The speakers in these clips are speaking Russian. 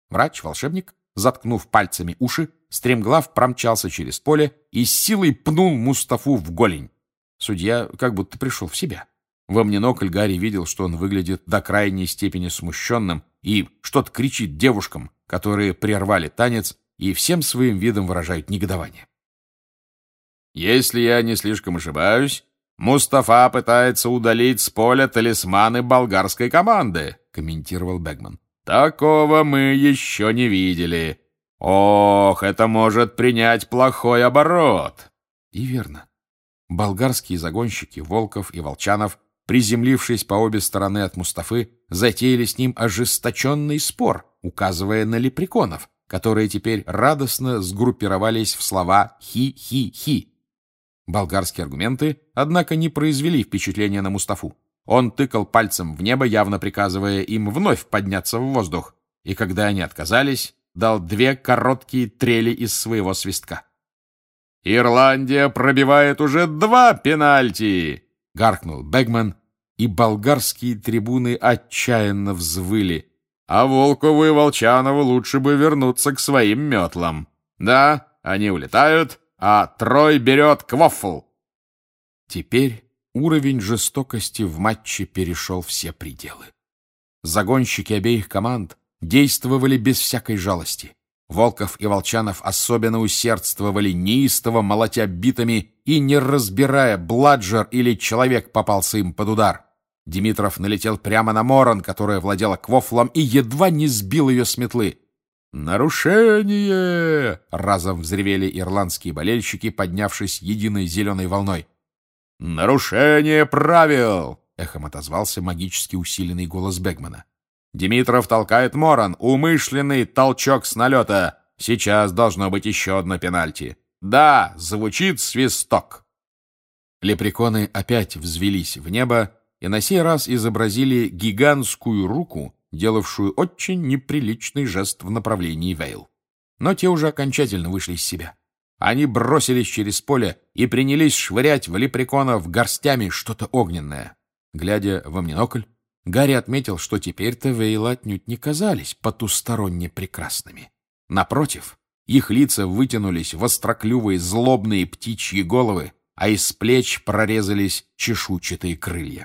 Врач-волшебник, заткнув пальцами уши, стремглав промчался через поле и с силой пнул Мустафу в голень. Судья как будто пришел в себя. Во монокль Гарри видел, что он выглядит до крайней степени смущенным и что-то кричит девушкам, которые прервали танец и всем своим видом выражают негодование. «Если я не слишком ошибаюсь, Мустафа пытается удалить с поля талисманы болгарской команды», — комментировал Бэгман. «Такого мы еще не видели. Ох, это может принять плохой оборот». И верно. Болгарские загонщики Волков и Волчанов, приземлившись по обе стороны от Мустафы, затеяли с ним ожесточенный спор, указывая на лепреконов, которые теперь радостно сгруппировались в слова «хи-хи-хи». Болгарские аргументы, однако, не произвели впечатления на Мустафу. Он тыкал пальцем в небо, явно приказывая им вновь подняться в воздух, и когда они отказались, дал 2 короткие трели из своего свистка. «Ирландия пробивает уже 2 пенальти!» — гаркнул Бэгман, и болгарские трибуны отчаянно взвыли. «А Волкову и Волчанову лучше бы вернуться к своим метлам. Да, они улетают, а Трой берет квофл». Теперь уровень жестокости в матче перешел все пределы. Загонщики обеих команд действовали без всякой жалости. Волков и Волчанов особенно усердствовали, неистово молотя битами и не разбирая, бладжер или человек попался им под удар. Димитров налетел прямо на Моран, которая владела квофлом, и едва не сбил ее с метлы. «Нарушение!» — разом взревели ирландские болельщики, поднявшись единой зеленой волной. «Нарушение правил!» — эхом отозвался магически усиленный голос Бэгмана. «Димитров толкает Моран. Умышленный толчок с налета. Сейчас должно быть еще одно пенальти. Да, звучит свисток». Лепреконы опять взвелись в небо и на сей раз изобразили гигантскую руку, делавшую очень неприличный жест в направлении Вейл. Но те уже окончательно вышли из себя. Они бросились через поле и принялись швырять в лепреконов горстями что-то огненное. Глядя в монокль, Гарри отметил, что теперь-то Вейлы отнюдь не казались потусторонне прекрасными. Напротив, их лица вытянулись в остроклювые злобные птичьи головы, а из плеч прорезались чешуйчатые крылья.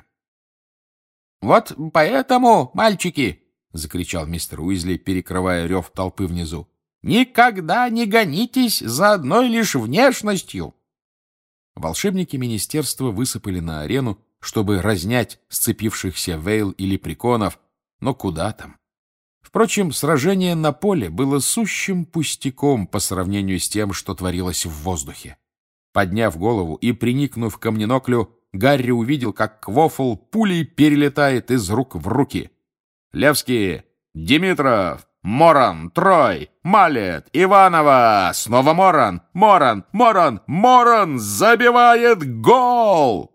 «Вот поэтому, мальчики!» — закричал мистер Уизли, перекрывая рев толпы внизу. «Никогда не гонитесь за одной лишь внешностью!» Волшебники министерства высыпали на арену, чтобы разнять сцепившихся Вейл и лепреконов, но куда там? Впрочем, сражение на поле было сущим пустяком по сравнению с тем, что творилось в воздухе. Подняв голову и приникнув к моноклю, Гарри увидел, как квофл пулей перелетает из рук в руки. «Левский! Димитров! Моран! Трой! Малет! Иванова! Снова Моран! Моран! Моран! Моран! Забивает гол!»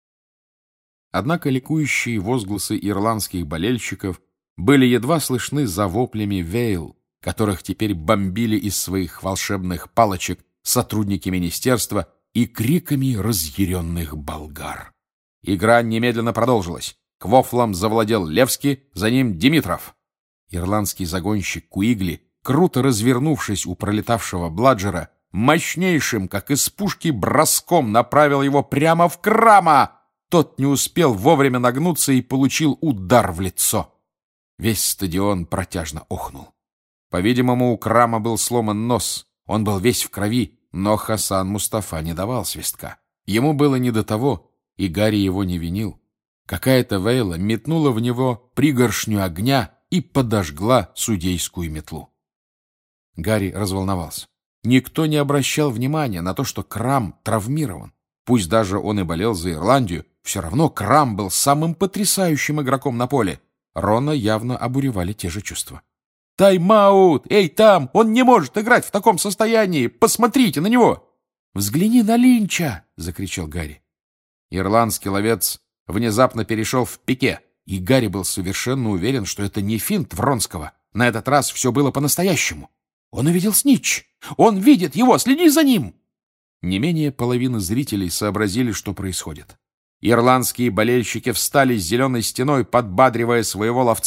Однако ликующие возгласы ирландских болельщиков были едва слышны за воплями Вейл, которых теперь бомбили из своих волшебных палочек сотрудники министерства, и криками разъяренных болгар. Игра немедленно продолжилась. Квофлом завладел Левский, за ним Димитров. Ирландский загонщик Куигли, круто развернувшись у пролетавшего бладжера, мощнейшим, как из пушки, броском направил его прямо в Крама. Тот не успел вовремя нагнуться и получил удар в лицо. Весь стадион протяжно охнул. По-видимому, у Крама был сломан нос. Он был весь в крови, но Хасан Мустафа не давал свистка. Ему было не до того, и Гарри его не винил. Какая-то Вейла метнула в него пригоршню огня и подожгла судейскую метлу. Гарри разволновался. Никто не обращал внимания на то, что Крам травмирован. Пусть даже он и болел за Ирландию, все равно Крам был самым потрясающим игроком на поле. Рона явно обуревали те же чувства. «Тайм-аут! Эй, там! Он не может играть в таком состоянии! Посмотрите на него!» «Взгляни на Линча!» — закричал Гарри. Ирландский ловец внезапно перешел в пике, и Гарри был совершенно уверен, что это не финт Вронского. На этот раз все было по-настоящему. Он увидел снитч! Он видит его! Следи за ним! Не менее половины зрителей сообразили, что происходит. Ирландские болельщики встали с зеленой стеной, подбадривая своего ловца,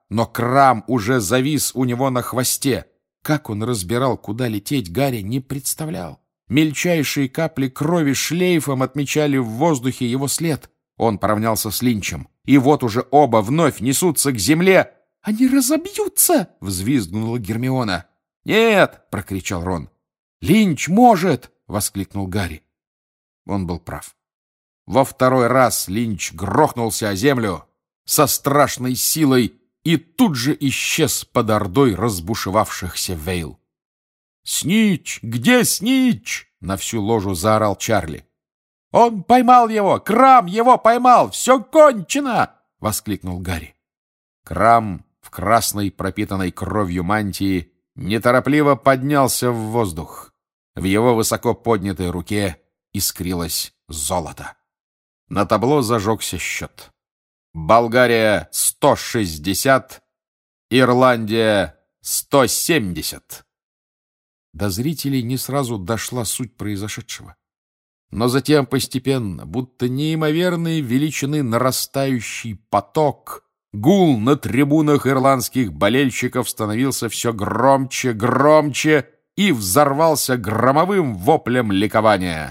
но Крам уже завис у него на хвосте. Как он разбирал, куда лететь, Гарри не представлял. Мельчайшие капли крови шлейфом отмечали в воздухе его след. Он поравнялся с Линчем, и вот уже оба вновь несутся к земле. «Они разобьются!» — взвизгнула Гермиона. «Нет!» — прокричал Рон. «Линч может!» — воскликнул Гарри. Он был прав. Во второй раз Линч грохнулся о землю со страшной силой и тут же исчез под ордой разбушевавшихся Вейл. «Снитч! Где Снитч?» — на всю ложу заорал Чарли. «Он поймал его! Крам его поймал! Все кончено!» — воскликнул Гарри. Крам в красной, пропитанной кровью мантии неторопливо поднялся в воздух. В его высоко поднятой руке искрилось золото. На табло зажегся счет. Болгария — 160, Ирландия — 170. До зрителей не сразу дошла суть произошедшего. Но затем постепенно, будто неимоверной величины нарастающий поток, гул на трибунах ирландских болельщиков становился все громче, громче и взорвался громовым воплем ликования.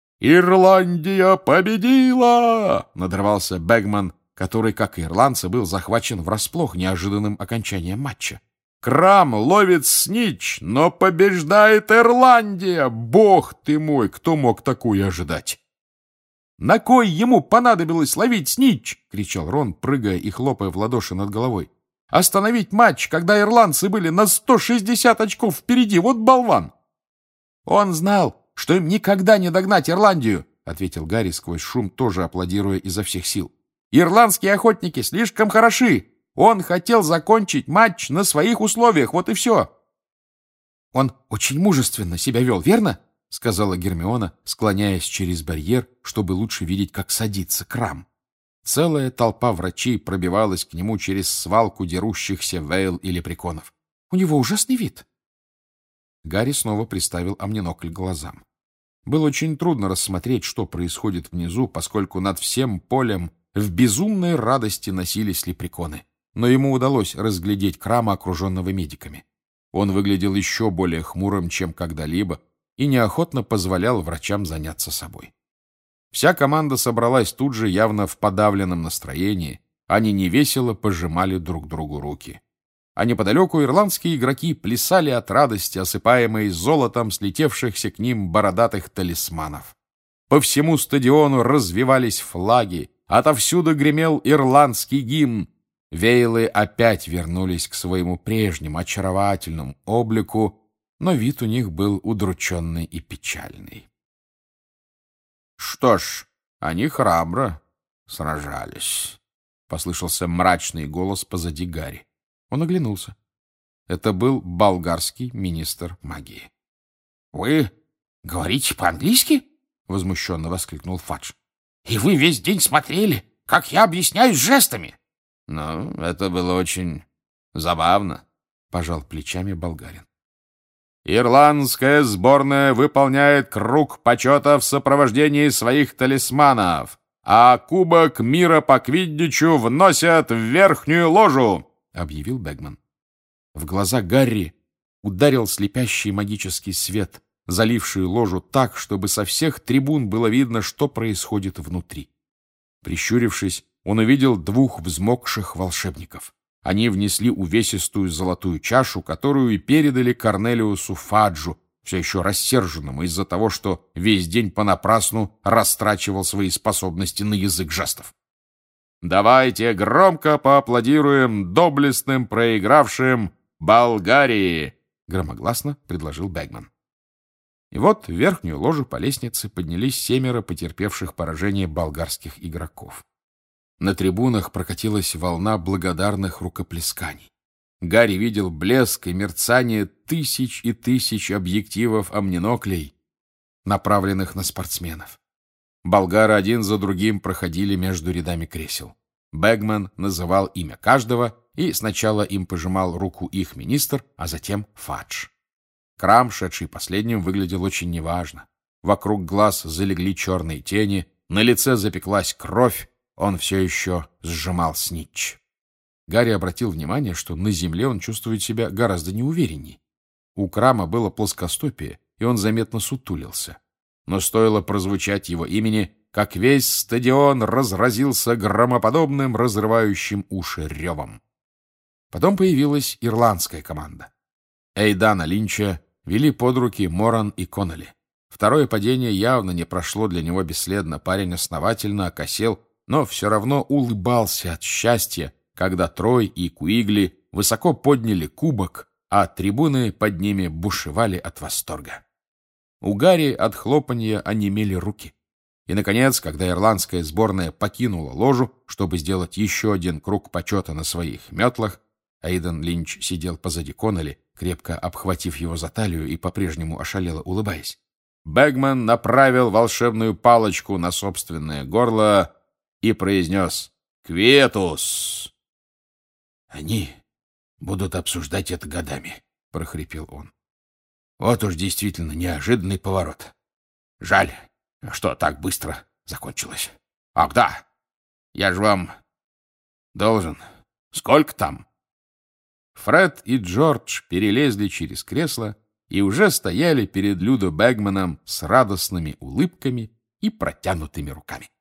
«Ирландия победила!» — надрывался Бэгман, который, как и ирландцы, был захвачен врасплох неожиданным окончанием матча. «Крам ловит Снитч, но побеждает Ирландия! Бог ты мой, кто мог такое ожидать?» «На кой ему понадобилось ловить Снитч?» — кричал Рон, прыгая и хлопая в ладоши над головой. «Остановить матч, когда ирландцы были на 160 очков впереди, вот болван!» «Он знал, что им никогда не догнать Ирландию», — ответил Гарри сквозь шум, тоже аплодируя изо всех сил. «Ирландские охотники слишком хороши. Он хотел закончить матч на своих условиях, вот и все». «Он очень мужественно себя вел, верно?» — сказала Гермиона, склоняясь через барьер, чтобы лучше видеть, как садится Крам. Целая толпа врачей пробивалась к нему через свалку дерущихся Вейл и лепреконов. «У него ужасный вид». Гарри снова приставил амнинокль к глазам. Было очень трудно рассмотреть, что происходит внизу, поскольку над всем полем в безумной радости носились лепреконы. Но ему удалось разглядеть Крама, окруженного медиками. Он выглядел еще более хмурым, чем когда-либо, и неохотно позволял врачам заняться собой. Вся команда собралась тут же, явно в подавленном настроении. Они невесело пожимали друг другу руки. А неподалеку ирландские игроки плясали от радости, осыпаемые золотом слетевшихся к ним бородатых талисманов. По всему стадиону развивались флаги, отовсюду гремел ирландский гимн. Вейлы опять вернулись к своему прежнему очаровательному облику, но вид у них был удрученный и печальный. «Что ж, они храбро сражались», — послышался мрачный голос позади Гарри. Он оглянулся. Это был болгарский министр магии. «Вы говорите по-английски?» — возмущенно воскликнул Фадж. «И вы весь день смотрели, как я объясняюсь жестами!» «Ну, это было очень забавно», — пожал плечами болгарин. «Ирландская сборная выполняет круг почета в сопровождении своих талисманов, а Кубок мира по квиддичу вносят в верхнюю ложу», — объявил Бэгман. В глаза Гарри ударил слепящий магический свет, заливший ложу так, чтобы со всех трибун было видно, что происходит внутри. Прищурившись, он увидел двух взмокших волшебников. Они внесли увесистую золотую чашу, которую и передали Корнелиусу Фаджу, все еще рассерженному из-за того, что весь день понапрасну растрачивал свои способности на язык жестов. «Давайте громко поаплодируем доблестным проигравшим Болгарии!» — громогласно предложил Бэгман. И вот в верхнюю ложу по лестнице поднялись 7 потерпевших поражение болгарских игроков. На трибунах прокатилась волна благодарных рукоплесканий. Гарри видел блеск и мерцание тысяч и тысяч объективов амниноклей, направленных на спортсменов. Болгары один за другим проходили между рядами кресел. Бэгман называл имя каждого, и сначала им пожимал руку их министр, а затем Фадж. Крам, шедший последним, выглядел очень неважно. Вокруг глаз залегли черные тени, на лице запеклась кровь, он все еще сжимал Снитч. Гарри обратил внимание, что на земле он чувствует себя гораздо неуверенней. У Крама было плоскостопие, и он заметно сутулился. Но стоило прозвучать его имени, как весь стадион разразился громоподобным, разрывающим уши ревом. Потом появилась ирландская команда. Эйдана Линча вели под руки Моран и Коннелли. Второе падение явно не прошло для него бесследно. Парень основательно окосел, но все равно улыбался от счастья, когда Трой и Куигли высоко подняли кубок, а трибуны под ними бушевали от восторга. У Гарри от хлопанья онемели руки. И, наконец, когда ирландская сборная покинула ложу, чтобы сделать еще один круг почета на своих метлах, Эйдан Линч сидел позади Коннелли, крепко обхватив его за талию и по-прежнему ошалело улыбаясь. Бэгман направил волшебную палочку на собственное горло и произнес «Кветус!». «Они будут обсуждать это годами», — прохрипел он. «Вот уж действительно неожиданный поворот. Жаль, что так быстро закончилось. Ах, да, я же вам должен. Сколько там?» Фред и Джордж перелезли через кресло и уже стояли перед Людо Бэгманом с радостными улыбками и протянутыми руками.